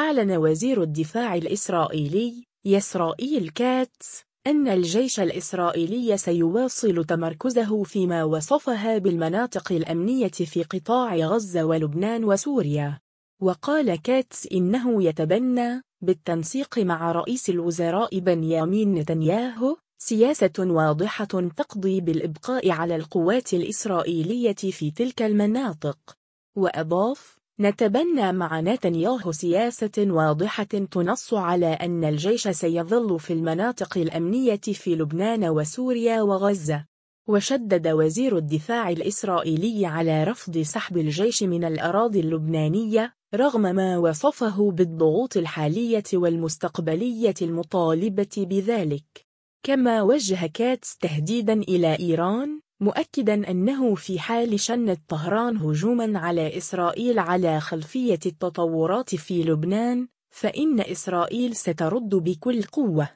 أعلن وزير الدفاع الإسرائيلي إسرائيل كاتس أن الجيش الإسرائيلي سيواصل تمركزه فيما وصفها بالمناطق الأمنية في قطاع غزة ولبنان وسوريا. وقال كاتس إنه يتبنى بالتنسيق مع رئيس الوزراء بنيامين نتنياهو سياسة واضحة تقضي بالإبقاء على القوات الإسرائيلية في تلك المناطق. وأضاف: نتبنى مع نتنياهو سياسة واضحة تنص على أن الجيش سيظل في المناطق الأمنية في لبنان وسوريا وغزة. وشدد وزير الدفاع الإسرائيلي على رفض سحب الجيش من الأراضي اللبنانية رغم ما وصفه بالضغوط الحالية والمستقبلية المطالبة بذلك. كما وجه كاتس تهديدا إلى إيران، مؤكدا أنه في حال شنت طهران هجوما على إسرائيل على خلفية التطورات في لبنان، فإن إسرائيل سترد بكل قوة.